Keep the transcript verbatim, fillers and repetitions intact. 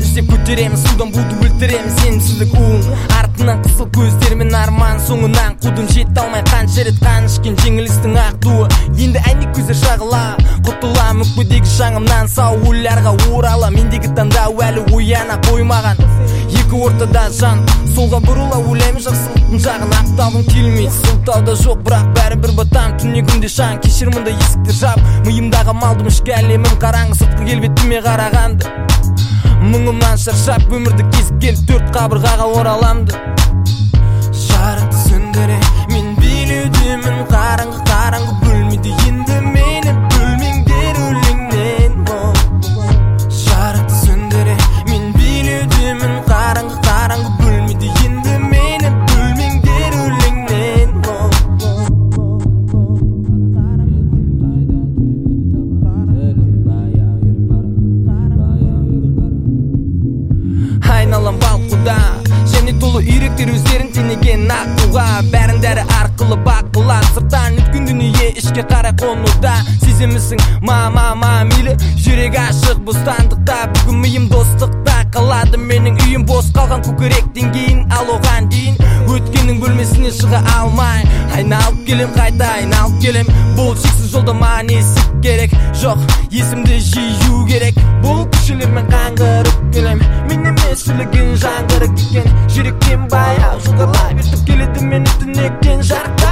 іздеп көтеремін, судан буды өлтіремін, сенімсіздік уын артынан қызыл көздермен арман соңынан қудым, жете алмай қанша рет қан ішкен жеңілістің ақ туы. Енді әйнек көздер шағыла, құтыла мүкпедегі шаңымнан сау ойларға орала. Мендегі таңдау әлі ояна қоймаған, екі ортада жан, солға бұрыла ойлаймын жақсылықтың жағын. Ақталғым келмейді, сылтауда жоқ, бірақ бәрібір батам түнне күнде шаң. Кешір мұнда есіктер жап, миымдағы малдым ішкі әлемім қараңғы, сыртқы келбетіме қарағанды мұңымнан шаршап өмірді кезіп келіп төрт қабырғаға ораламды. Жарықты сөндіре мен билеудемін, қараңғы қараңғы бөлмейді енді мені, бөлмеңдер өлеңнен. Жарықты сөндіре мен билеудемін, қараңғы қараңғы бөлмейді енді мені, бөлмеңдер өлеңнен. Айналам балқуда, және толы үйректер өздерін тенеген ақылға. Бәрін дәрі арқылы бақылап, сырттан өткен дүние ішке қарай қонуда. Сеземісің ма-ма-ма мейлі, жүрек ашық бостандықта. Бүгін миым достықта қалады, менің үйім бос қалған көкіректен кейін. Ал оған дейін өткеннің бөлмесіне шыға алмай айналып келем, қайта айналып келем. Бұл шексіз жолда манесі керек жоқ, есімді жию керек. Бұл күшілермен қаңғырып келем, мен емес шілігін жаңғырып кеткен жүректен баяу жылғалай бертіп келеді мені түнектен жарықта.